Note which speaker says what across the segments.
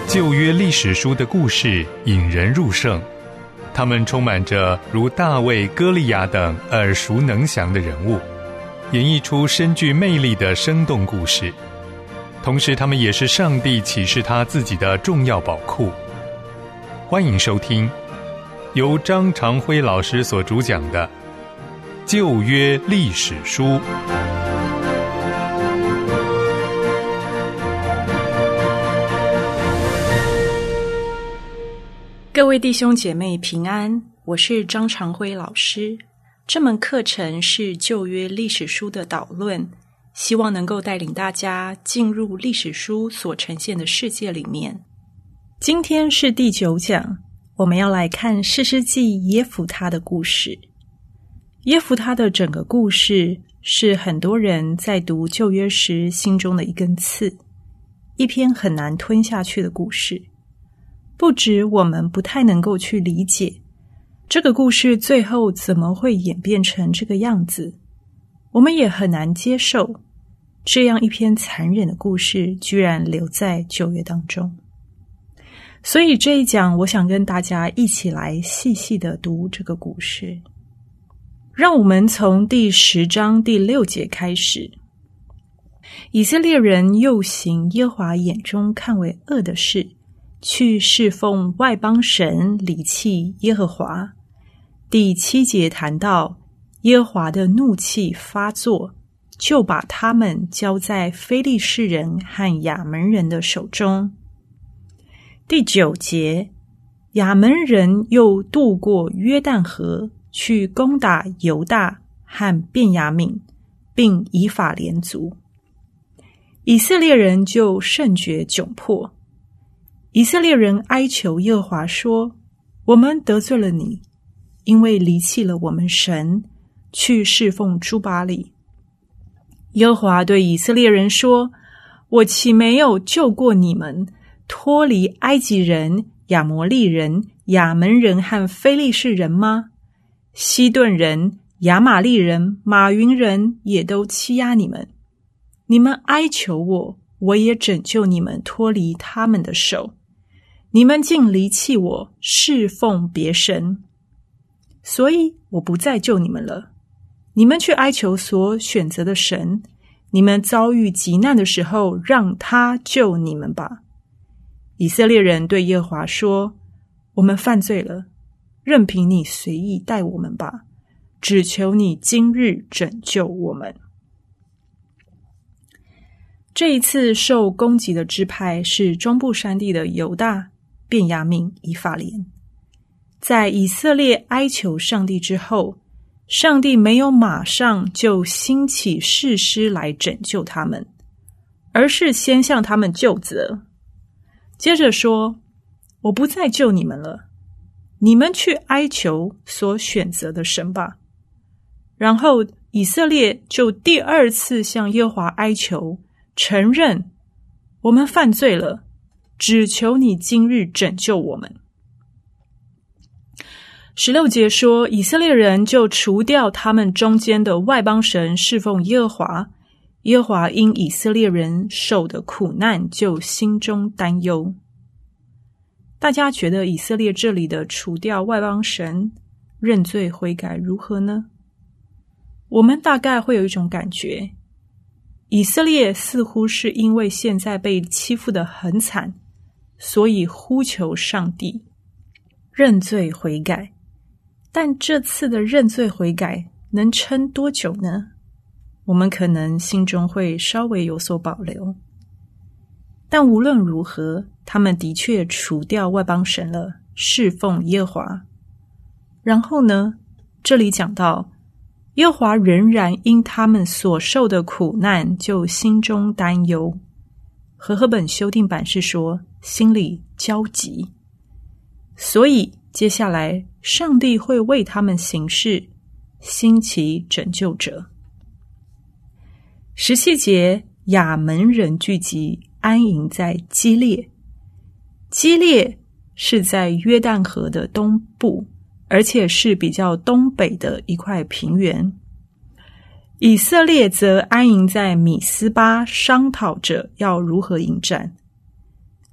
Speaker 1: 旧约历史书的故事引人入胜，他们充满着如大卫、歌利亚等耳熟能详的人物，演绎出深具魅力的生动故事。同时他们也是上帝启示他自己的重要宝库。欢迎收听由张长辉老师所主讲的旧约历史书。
Speaker 2: 各位弟兄姐妹平安，我是张长辉老师。这门课程是旧约历史书的导论，希望能够带领大家进入历史书所呈现的世界里面。今天是第9讲，我们要来看士师记耶弗他的故事。耶弗他的整个故事是很多人在读旧约时心中的一根刺，一篇很难吞下去的故事。不止我们不太能够去理解这个故事最后怎么会演变成这个样子，我们也很难接受这样一篇残忍的故事居然留在旧约当中。所以这一讲我想跟大家一起来细细的读这个故事。让我们从第10章第6节开始。以色列人又行耶和华眼中看为恶的事，去侍奉外邦神，离弃耶和华。第7节谈到耶和华的怒气发作，就把他们交在非利士人和亚门人的手中。第9节，亚门人又渡过约旦河，去攻打犹大和便雅悯，并以法莲族。以色列人就甚觉窘迫。以色列人哀求耶和华说，我们得罪了你，因为离弃了我们神，去侍奉诸巴力。耶和华对以色列人说，我岂没有救过你们，脱离埃及人、亚摩利人、亚门人和非利士人吗？西顿人、亚玛利人、马云人也都欺压你们。你们哀求我，我也拯救你们脱离他们的手。你们竟离弃我，侍奉别神，所以我不再救你们了。你们去哀求所选择的神，你们遭遇急难的时候，让他救你们吧。以色列人对耶和华说，我们犯罪了，任凭你随意待我们吧，只求你今日拯救我们。这一次受攻击的支派是中部山地的犹大、便雅悯、以法莲。在以色列哀求上帝之后，上帝没有马上就兴起士师来拯救他们，而是先向他们究责，接着说，我不再救你们了，你们去哀求所选择的神吧。然后以色列就第2次向耶和华哀求，承认我们犯罪了，只求你今日拯救我们。16节说，以色列人就除掉他们中间的外邦神，侍奉耶和华。耶和华因以色列人受的苦难，就心中担忧。大家觉得以色列这里的除掉外邦神、认罪悔改如何呢？我们大概会有一种感觉，以色列似乎是因为现在被欺负得很惨，所以呼求上帝认罪悔改。但这次的认罪悔改能撑多久呢？我们可能心中会稍微有所保留。但无论如何，他们的确除掉外邦神了，侍奉耶和华。然后呢，这里讲到耶和华仍然因他们所受的苦难，就心中担忧。和合本修订版是说心里焦急。所以接下来上帝会为他们行事，兴起拯救者。17节，亚门人聚集，安营在基列。基列是在约旦河的东部，而且是比较东北的一块平原。以色列则安营在米斯巴，商讨着要如何迎战。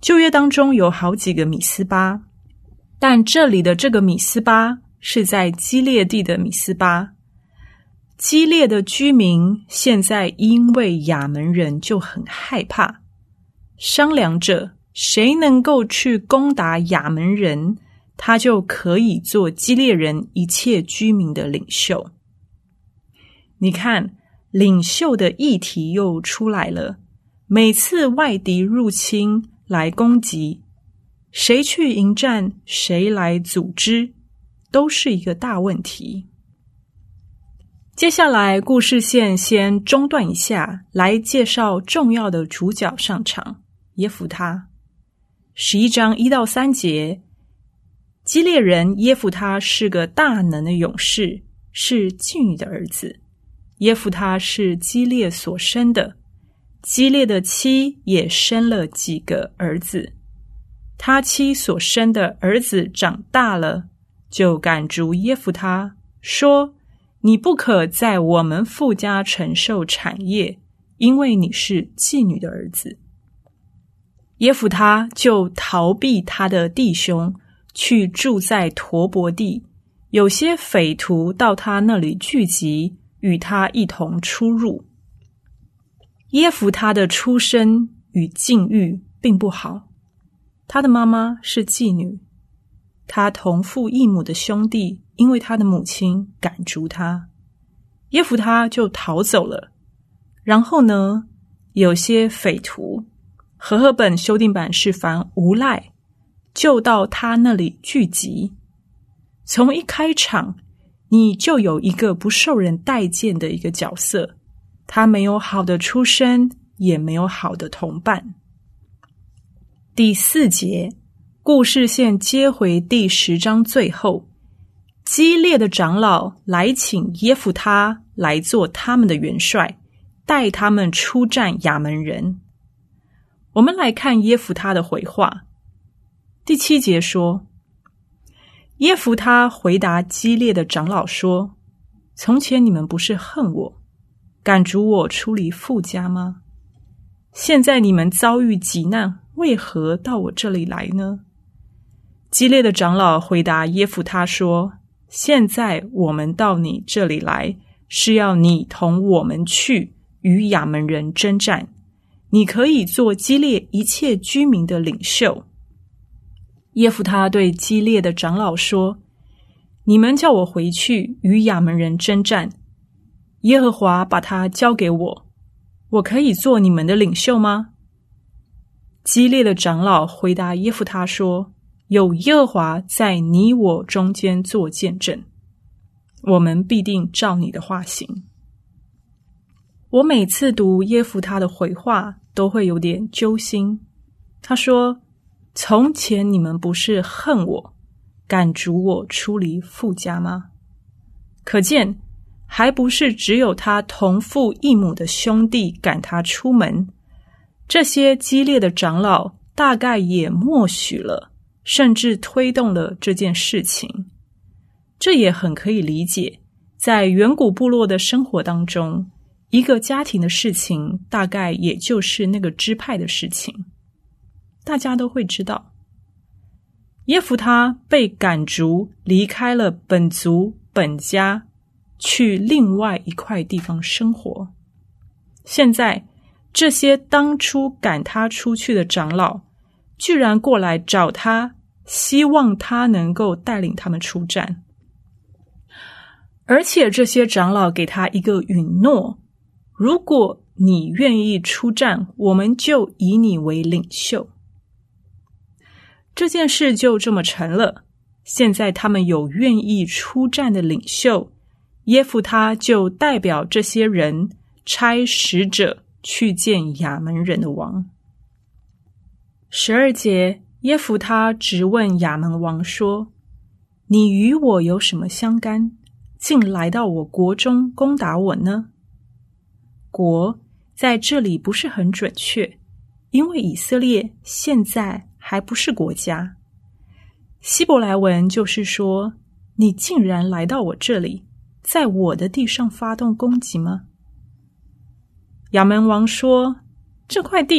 Speaker 2: 旧约当中有好几个米斯巴，但这里的这个米斯巴是在基列地的米斯巴。基列的居民现在因为亚门人就很害怕，商量着谁能够去攻打亚门人，他就可以做基列人一切居民的领袖。你看，领袖的议题又出来了。每次外敌入侵来攻击，谁去迎战，谁来组织，都是一个大问题。接下来故事线先中断一下，来介绍重要的主角上场，耶弗他。11章1到3节，基列人耶弗他是个大能的勇士，是妓女的儿子。耶弗他是基列所生的，基列的妻也生了几个儿子。他妻所生的儿子长大了，就赶逐耶弗他，说：你不可在我们父家承受产业，因为你是妓女的儿子。耶弗他就逃避他的弟兄，去住在陀伯地，有些匪徒到他那里聚集，与他一同出入。耶弗他的出身与境遇并不好，他的妈妈是妓女，他同父异母的兄弟因为他的母亲赶逐他，耶弗他就逃走了。然后呢，有些匪徒，和合本修订版是翻无赖，就到他那里聚集。从一开场，你就有一个不受人待见的一个角色，他没有好的出身，也没有好的同伴。第4节，故事线接回第10章最后，基列的长老来请耶弗他来做他们的元帅，带他们出战亚门人。我们来看耶弗他的回话。第7节说，耶弗他回答基列的长老说：从前你们不是恨我，赶逐我出离父家吗？现在你们遭遇急难，为何到我这里来呢？基列的长老回答耶弗他说：现在我们到你这里来，是要你同我们去与亚门人征战，你可以做基列一切居民的领袖。耶弗他对基列的长老说：你们叫我回去与亚门人征战，耶和华把他交给我，我可以做你们的领袖吗？基列的长老回答耶弗他说：有耶和华在你我中间做见证，我们必定照你的话行。我每次读耶弗他的回话都会有点揪心。他说：从前你们不是恨我，赶逐我出离父家吗？可见还不是只有他同父异母的兄弟赶他出门，这些基列的长老大概也默许了，甚至推动了这件事情。这也很可以理解，在远古部落的生活当中，一个家庭的事情大概也就是那个支派的事情，大家都会知道。耶弗他被赶逐，离开了本族本家，去另外一块地方生活。现在这些当初赶他出去的长老居然过来找他，希望他能够带领他们出战。而且这些长老给他一个允诺，如果你愿意出战，我们就以你为领袖。这件事就这么成了。现在他们有愿意出战的领袖，耶弗他就代表这些人差使者去见亚门人的王。12节，耶弗他直问亚门王说：你与我有什么相干，竟来到我国中攻打我呢？国在这里不是很准确，因为以色列现在还不是国家。希伯来文就是说，你竟然来到我这里，在我的地上发动攻击吗？亚门王说：这块地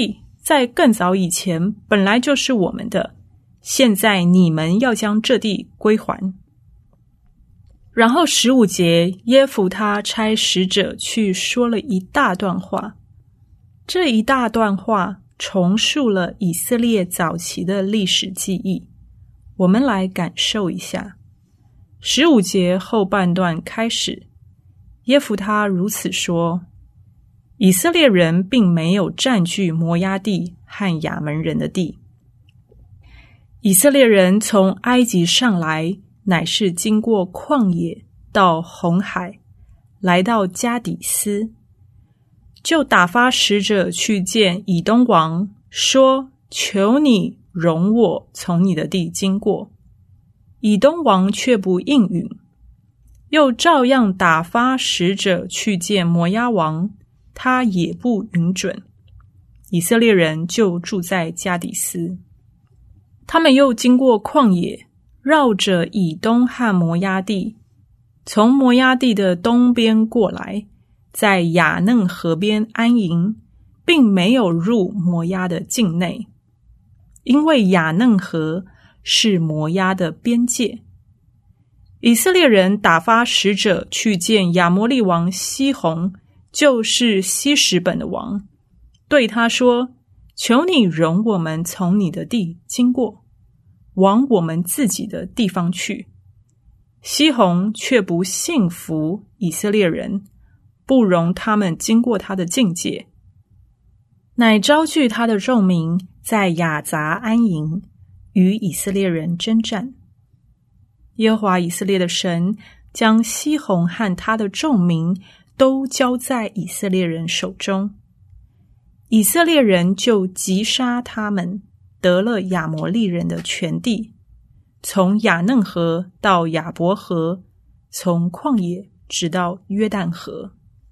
Speaker 2: 在更早以前本来就是我们的，现在你们要将这地归还。然后15节，耶弗他差使者去说了一大段话，这一大段话重述了以色列早期的历史记忆，我们来感受一下。15节后半段开始，耶弗他如此说：以色列人并没有占据摩押地和亚门人的地。以色列人从埃及上来，乃是经过旷野到红海，来到加底斯，就打发使者去见以东王，说：求你容我从你的地经过。以东王却不应允，又照样打发使者去见摩押王，他也不允准。以色列人就住在加底斯。他们又经过旷野，绕着以东和摩押地，从摩押地的东边过来，在雅嫩河边安营，并没有入摩押的境内，因为雅嫩河是摩押的边界。以色列人打发使者去见亚摩利王西宏，就是希实本的王，对他说：求你容我们从你的地经过，往我们自己的地方去。西宏却不信服以色列人，不容他们经过他的境界，乃招聚他的众民，在雅杂安营，与以色列人征战。耶和华以色列的神将西宏和他的众民都交在以色列人手中，以色列人就击杀他们，得了亚摩利人的全地，从雅嫩河到亚伯河，从旷野直到约旦河。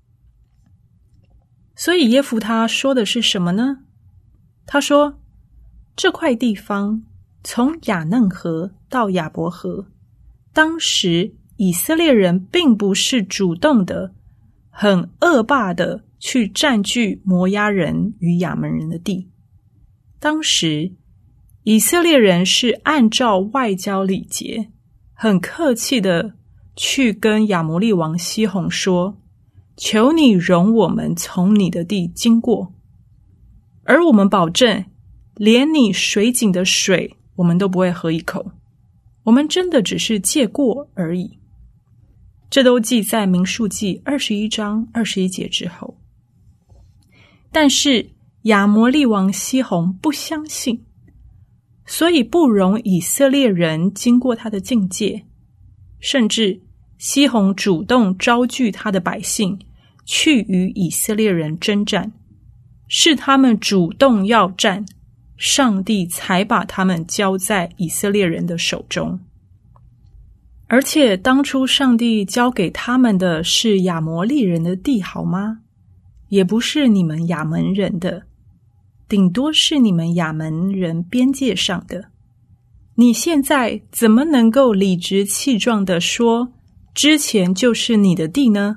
Speaker 2: 所以耶弗他说的是什么呢？他说，这块地方从雅嫩河到亚伯河，当时以色列人并不是主动的、很恶霸的去占据摩押人与亚门人的地。当时以色列人是按照外交礼节，很客气的去跟亚摩利王西宏说：求你容我们从你的地经过，而我们保证连你水井的水我们都不会喝一口，我们真的只是借过而已。这都记在民数记21章21节之后。但是亚摩利王西宏不相信，所以不容以色列人经过他的境界，甚至西宏主动招聚他的百姓去与以色列人征战，是他们主动要战，上帝才把他们交在以色列人的手中。而且当初上帝交给他们的是亚摩利人的地，好吗？也不是你们亚门人的，顶多是你们亚门人边界上的。你现在怎么能够理直气壮地说之前就是你的地呢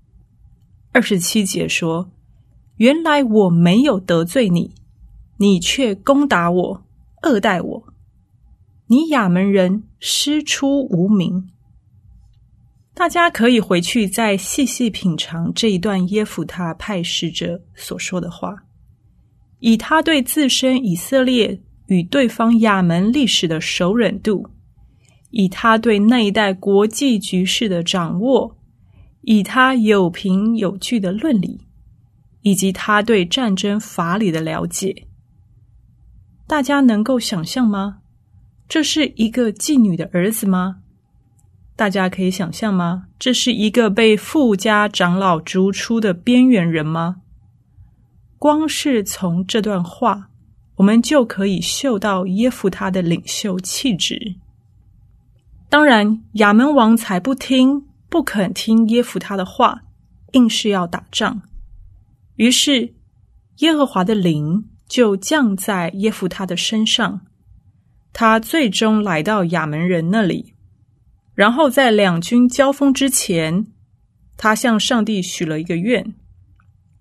Speaker 2: ？27节说，原来我没有得罪你，你却攻打我，恶待我，你亚门人师出无名。大家可以回去再细细品尝这一段耶弗他派使者所说的话，以他对自身以色列与对方亚门历史的熟稔度，以他对那一代国际局势的掌握，以他有凭有据的论理，以及他对战争法理的了解。大家能够想象吗？这是一个妓女的儿子吗？大家可以想象吗？这是一个被富家长老逐出的边缘人吗？光是从这段话，我们就可以嗅到耶弗他的领袖气质。当然，亚门王才不肯听耶弗他的话，硬是要打仗。于是耶和华的灵就降在耶弗他的身上，他最终来到亚门人那里，然后在两军交锋之前，他向上帝许了一个愿：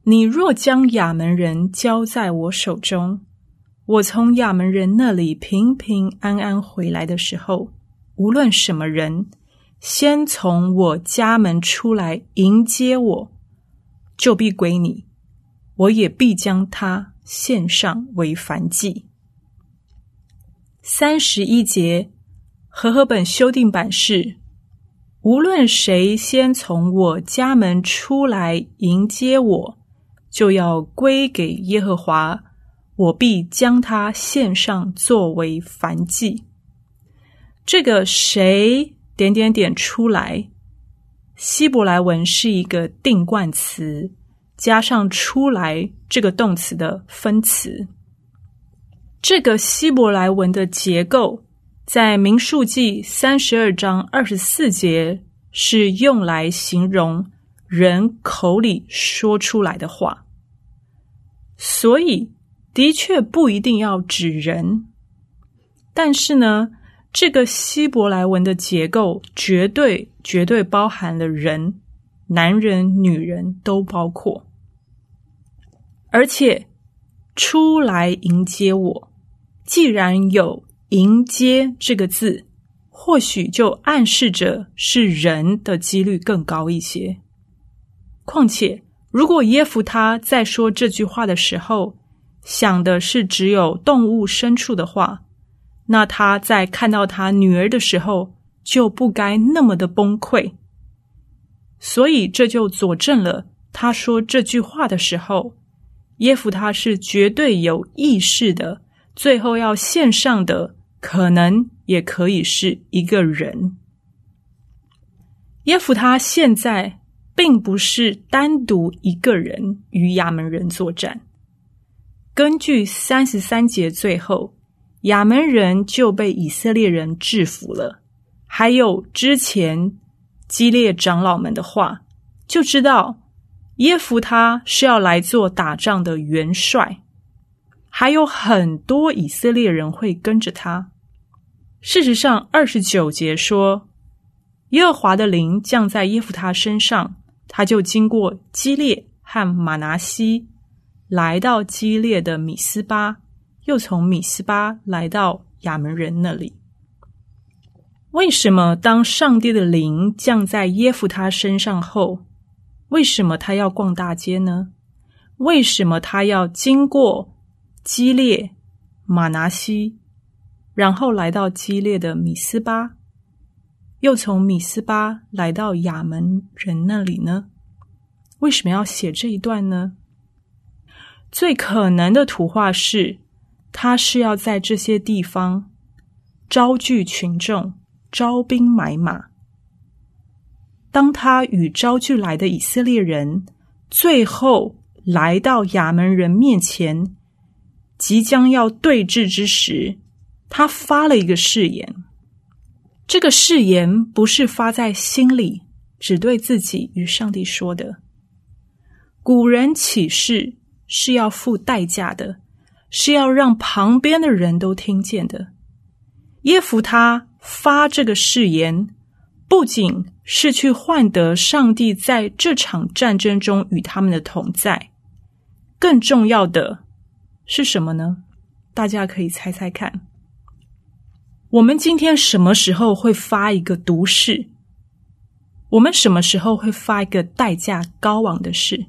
Speaker 2: 你若将亚门人交在我手中，我从亚门人那里平平安安回来的时候，无论什么人先从我家门出来迎接我，就必归你，我也必将他献上为燔祭。31节和合本修订版是：无论谁先从我家门出来迎接我，就要归给耶和华，我必将他献上作为燔祭。这个谁……出来，希伯来文是一个定冠词，加上出来这个动词的分词。这个希伯来文的结构在民数记32章24节是用来形容人口里说出来的话，所以的确不一定要指人，但是呢，这个希伯来文的结构绝对包含了人，男人、女人都包括。而且出来迎接我，既然有迎接这个字，或许就暗示着是人的几率更高一些。况且如果耶弗他在说这句话的时候想的是只有动物牲畜的话，那他在看到他女儿的时候就不该那么的崩溃。所以这就佐证了他说这句话的时候，耶弗他是绝对有意识的，最后要献上的可能也可以是一个人。耶弗他现在并不是单独一个人与亚门人作战。根据33节最后，亚门人就被以色列人制服了，还有之前基列长老们的话，就知道耶弗他是要来做打仗的元帅，还有很多以色列人会跟着他。事实上29节说，耶和华的灵降在耶弗他身上，他就经过基列和玛拿西，来到基列的米斯巴，又从米斯巴来到亚门人那里。为什么当上帝的灵降在耶弗他身上后，为什么他要逛大街呢？为什么他要经过基列、玛拿西，然后来到基列的米斯巴，又从米斯巴来到亚门人那里呢？为什么要写这一段呢？最可能的图画是，他是要在这些地方招聚群众，招兵买马。当他与招聚来的以色列人最后来到亚门人面前，即将要对峙之时，他发了一个誓言。这个誓言不是发在心里，只对自己与上帝说的。古人起誓是要付代价的，是要让旁边的人都听见的。耶弗他发这个誓言，不仅是去换得上帝在这场战争中与他们的同在，更重要的是什么呢？大家可以猜猜看。我们今天什么时候会发一个毒誓？我们什么时候会发一个代价高昂的誓？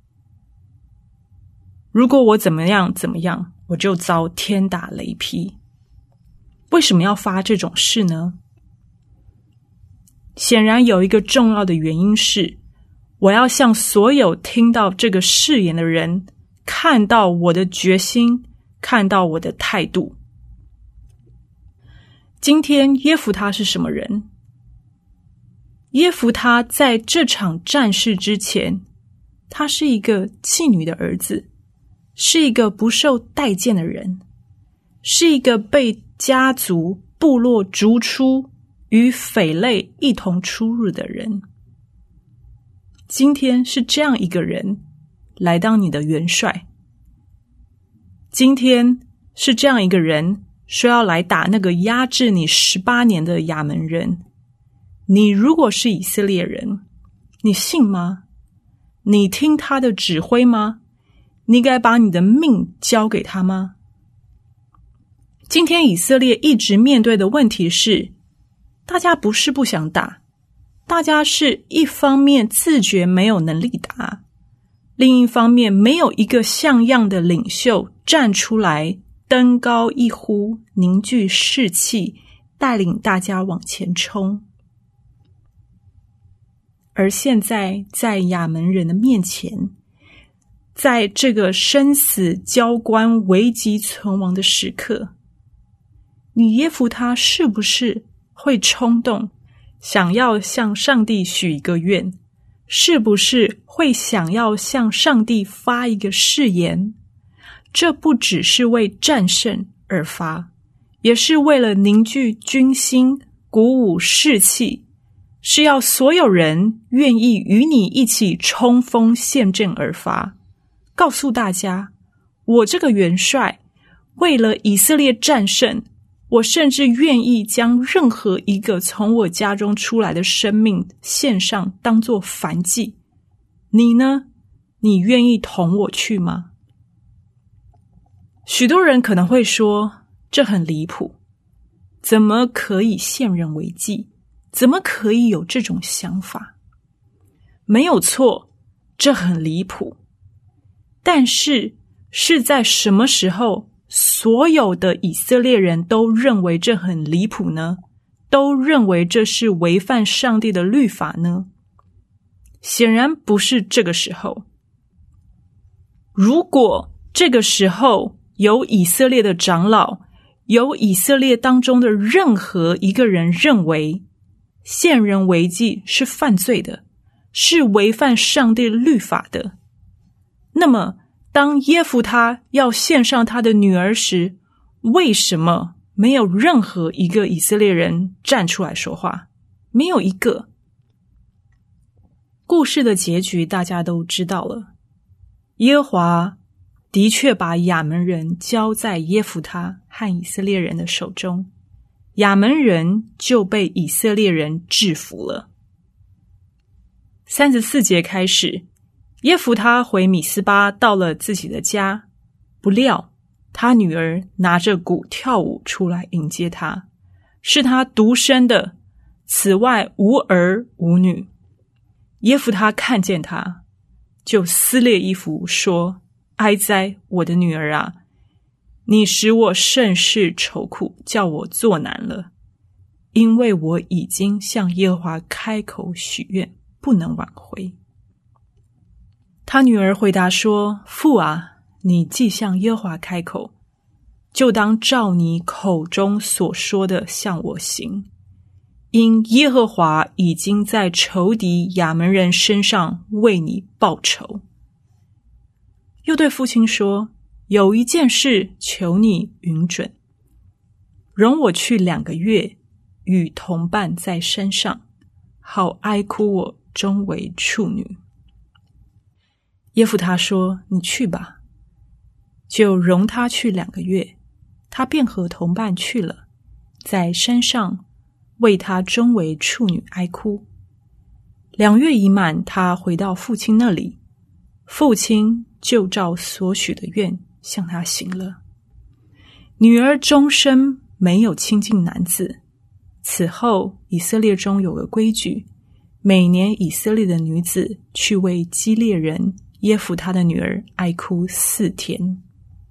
Speaker 2: 如果我怎么样，我就遭天打雷劈。为什么要发这种誓呢？显然有一个重要的原因是，我要向所有听到这个誓言的人看到我的决心，看到我的态度。今天耶弗他是什么人？耶弗他在这场战事之前，他是一个妓女的儿子，是一个不受待见的人，是一个被家族部落逐出，与匪类一同出入的人。今天是这样一个人来当你的元帅，今天是这样一个人说要来打那个压制你18年的亚门人。你如果是以色列人，你信吗？ 你听他的指挥吗？你该把你的命交给他吗？今天以色列一直面对的问题是，大家不是不想打，大家是一方面自觉没有能力打，另一方面没有一个像样的领袖站出来，登高一呼，凝聚士气，带领大家往前冲。而现在在亚门人的面前，在这个生死交关、危急存亡的时刻，你耶弗他是不是会冲动，想要向上帝许一个愿？是不是会想要向上帝发一个誓言？这不只是为战胜而发，也是为了凝聚军心，鼓舞士气，是要所有人愿意与你一起冲锋陷阵而发，告诉大家，我这个元帅为了以色列战胜，我甚至愿意将任何一个从我家中出来的生命献上，当作燔祭。你呢？你愿意同我去吗？许多人可能会说，这很离谱，怎么可以献人为祭？怎么可以有这种想法？没有错，这很离谱。但是在什么时候所有的以色列人都认为这很离谱呢？都认为这是违反上帝的律法呢？显然不是这个时候。如果这个时候有以色列的长老，有以色列当中的任何一个人认为献人为祭是犯罪的，是违反上帝律法的，那么当耶弗他要献上他的女儿时，为什么没有任何一个以色列人站出来说话？没有一个。故事的结局大家都知道了，耶和华的确把亚门人交在耶弗他和以色列人的手中，亚门人就被以色列人制服了。34节开始，耶弗他回米斯巴，到了自己的家，不料他女儿拿着鼓跳舞出来迎接他，是他独生的，此外无儿无女。耶弗他看见他，就撕裂衣服说，哀哉，我的女儿啊，你使我甚是愁苦，叫我作难了，因为我已经向耶和华开口许愿，不能挽回。他女儿回答说，父啊，你既向耶和华开口，就当照你口中所说的向我行，因耶和华已经在仇敌亚门人身上为你报仇。又对父亲说，有一件事求你允准，容我去2个月，与同伴在山上，好哀哭我终为处女。耶弗他说，你去吧。就容他去2个月，他便和同伴去了，在山上为他终为处女哀哭。2月已满，他回到父亲那里，父亲就照所许的愿向他行了。女儿终身没有亲近男子。此后以色列中有个规矩，每年以色列的女子去为基列人耶弗他的女儿哀哭4天。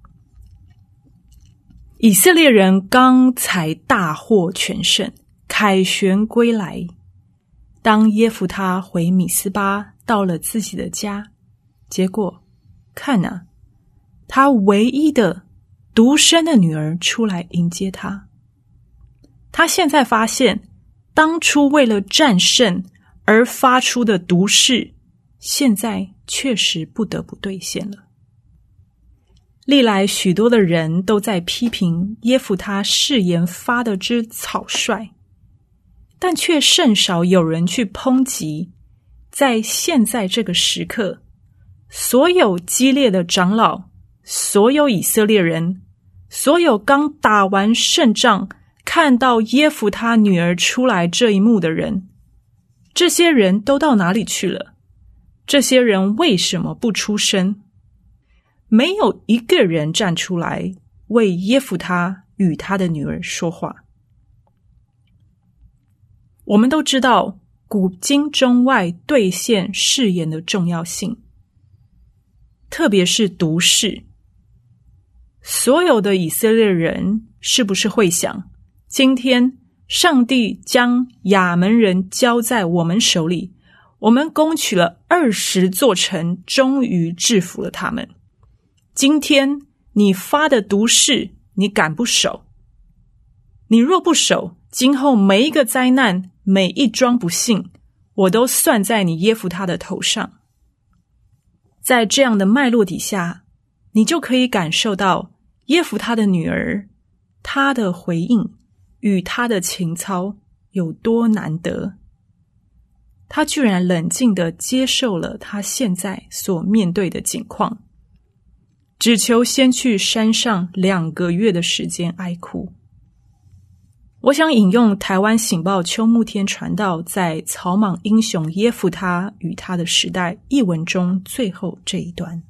Speaker 2: 以色列人刚才大获全胜，凯旋归来。当耶弗他回米斯巴，到了自己的家，结果看啊，他唯一的独生的女儿出来迎接他。他现在发现，当初为了战胜而发出的毒誓，现在确实不得不兑现了。历来许多的人都在批评耶弗他誓言发的之草率，但却甚少有人去抨击，在现在这个时刻，所有激烈的长老，所有以色列人，所有刚打完胜仗看到耶弗他女儿出来这一幕的人，这些人都到哪里去了？ 这些人为什么不出声？没有一个人站出来为耶弗他与他的女儿说话。我们都知道古今中外兑现誓言的重要性，特别是读誓。所有的以色列人是不是会想，今天上帝将亚门人交在我们手里，我们攻取了20座城，终于制服了他们。今天你发的毒誓，你敢不守？你若不守，今后每一个灾难，每一桩不幸，我都算在你耶弗他的头上。在这样的脉络底下，你就可以感受到耶弗他的女儿，她的回应与她的情操有多难得。她居然冷静地接受了她现在所面对的境况，只求先去山上2个月的时间哀哭。我想引用台湾醒报邱慕天传道在草莽英雄耶弗他与他的时代一文中最后这一段。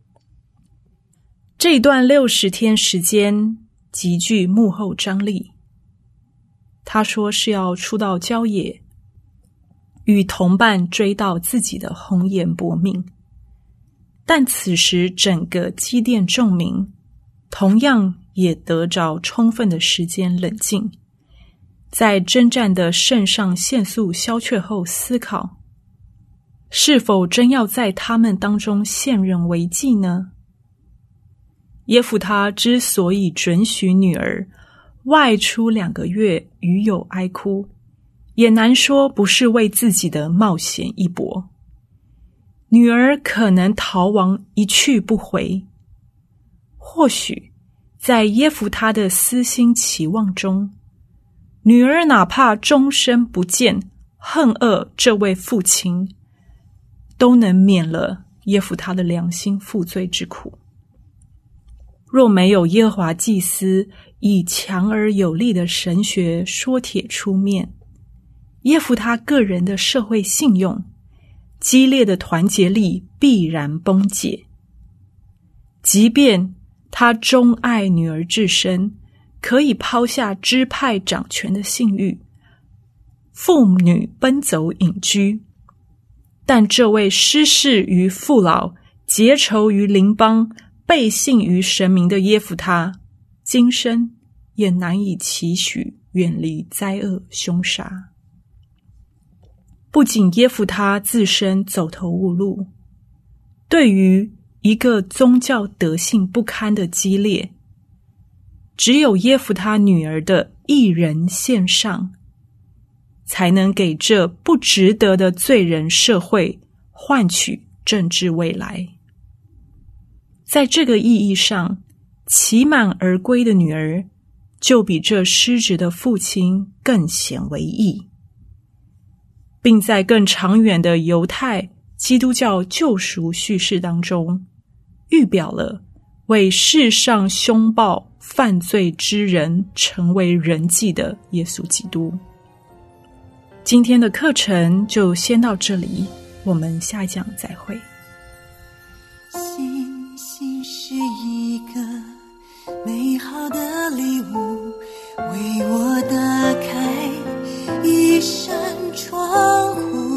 Speaker 2: 这一段60天时间极具幕后张力。他说是要出到郊野，与同伴追悼自己的红颜薄命。但此时整个基甸众民同样也得着充分的时间冷静，在征战的肾上腺素消却后思考，是否真要在他们当中献人为祭呢？耶弗他之所以准许女儿外出2个月与有哀哭，也难说不是为自己的冒险一搏。女儿可能逃亡一去不回，或许在耶弗他的私心期望中，女儿哪怕终身不见，恨恶这位父亲，都能免了耶弗他的良心负罪之苦。若没有耶和华祭司以强而有力的神学说帖出面，耶弗他个人的社会信用、激烈的团结力必然崩解。即便他钟爱女儿至深，可以抛下支派掌权的信誉，父女奔走隐居，但这位失势于父老、结仇于邻邦、背信于神明的耶弗他，今生也难以期许远离灾厄凶杀。不仅耶弗他自身走投无路，对于一个宗教德性不堪的激烈，只有耶弗他女儿的一人献上，才能给这不值得的罪人社会换取政治未来。在这个意义上，期满而归的女儿就比这失职的父亲更显为义，并在更长远的犹太基督教救赎叙事当中，预表了为世上凶暴犯罪之人成为人祭的耶稣基督。今天的课程就先到这里，我们下一讲再会。
Speaker 3: 星星是一个美好的礼物，为我打开一扇窗户，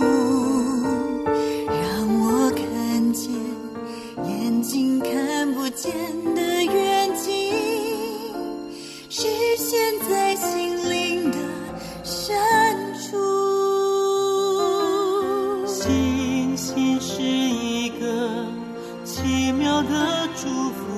Speaker 3: 让我看见眼睛看不见的远景，实现在心灵的深处。星星是一个奇妙的祝福，